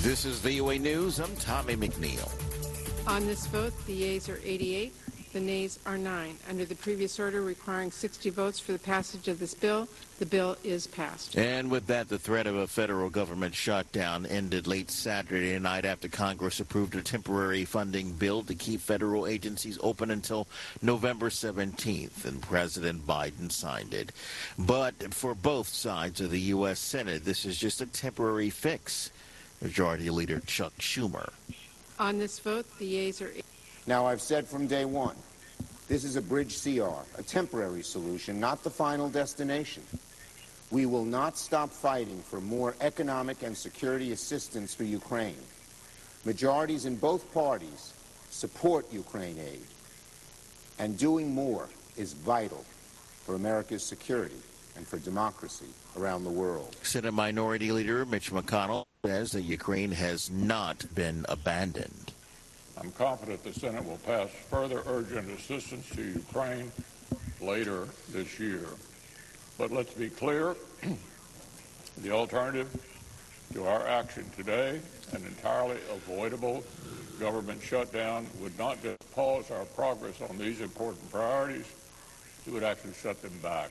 This is VOA News. I'm Tommy McNeil. On this vote, the yeas are 88, the nays are 9. Under the previous order requiring 60 votes for the passage of this bill, the bill is passed. And with that, the threat of a federal government shutdown ended late Saturday night after Congress approved a temporary funding bill to keep federal agencies open until November 17th, and President Biden signed it. But for both sides of the U.S. Senate, this is just a temporary fix. Majority Leader Chuck Schumer. On this vote, the yeas are 8. Now, I've said from day one, this is a bridge CR, a temporary solution, not the final destination. We will not stop fighting for more economic and security assistance for Ukraine. Majorities in both parties support Ukraine aid, and doing more is vital for America's security and for democracy around the world. Senate Minority Leader Mitch McConnell says that Ukraine has not been abandoned. I'm confident the Senate will pass further urgent assistance to Ukraine later this year. But let's be clear, the alternative to our action today, an entirely avoidable government shutdown, would not just pause our progress on these important priorities, it would actually shut them back.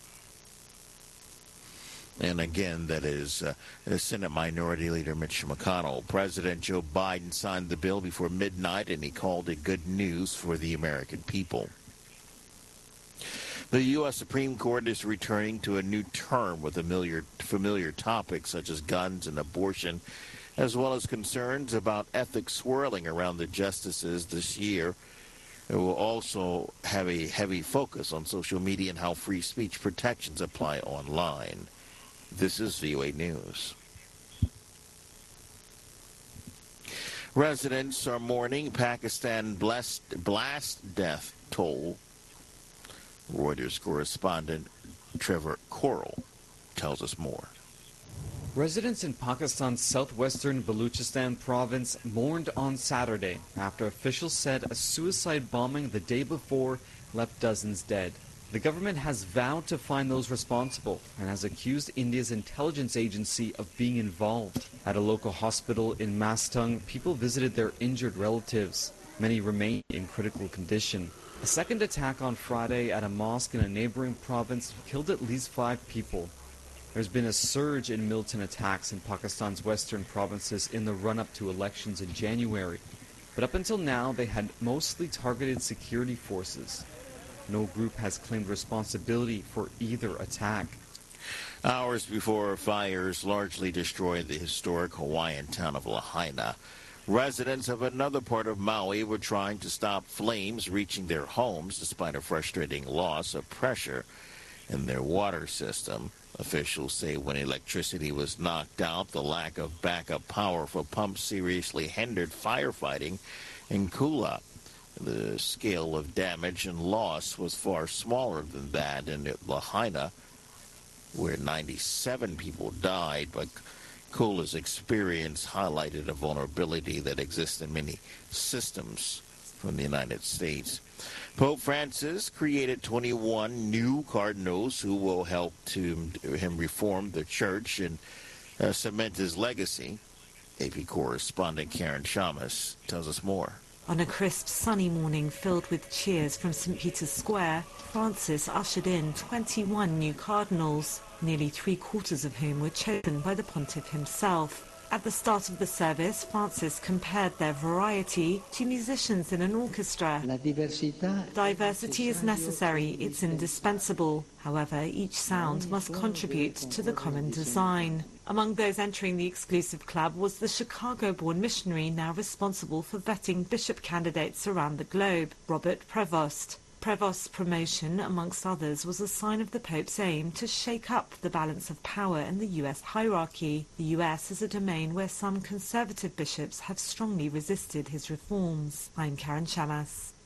And again, that is Senate Minority Leader Mitch McConnell. President Joe Biden signed the bill before midnight, and he called it good news for the American people. The U.S. Supreme Court is returning to a new term with familiar topics such as guns and abortion, as well as concerns about ethics swirling around the justices this year. It will also have a heavy focus on social media and how free speech protections apply online. This is VOA News. Residents are mourning Pakistan blast death toll. Reuters correspondent Trevor Coral tells us more. Residents in Pakistan's southwestern Baluchistan province mourned on Saturday after officials said a suicide bombing the day before left dozens dead. The government has vowed to find those responsible and has accused India's intelligence agency of being involved. At a local hospital in Mastung, people visited their injured relatives. Many remain in critical condition. A second attack on Friday at a mosque in a neighboring province killed at least 5 people. There's been a surge in militant attacks in Pakistan's western provinces in the run-up to elections in January. But up until now, they had mostly targeted security forces. No group has claimed responsibility for either attack. Hours before fires largely destroyed the historic Hawaiian town of Lahaina, residents of another part of Maui were trying to stop flames reaching their homes despite a frustrating loss of pressure in their water system. Officials say when electricity was knocked out, the lack of backup power for pumps seriously hindered firefighting in Kula. The scale of damage and loss was far smaller than that in Lahaina, where 97 people died, but Kula's experience highlighted a vulnerability that exists in many systems from the United States. Pope Francis created 21 new cardinals who will help him reform the church and cement his legacy. AP correspondent Karen Shamas tells us more. On a crisp, sunny morning filled with cheers from St. Peter's Square, Francis ushered in 21 new cardinals, nearly 3/4 of whom were chosen by the pontiff himself. At the start of the service, Francis compared their variety to musicians in an orchestra. Diversity is necessary, it's indispensable. However, each sound must contribute to the common design. Among those entering the exclusive club was the Chicago-born missionary now responsible for vetting bishop candidates around the globe, Robert Prevost. Prevost's promotion, amongst others, was a sign of the Pope's aim to shake up the balance of power in the U.S. hierarchy. The U.S. is a domain where some conservative bishops have strongly resisted his reforms. I'm Karen Shamas.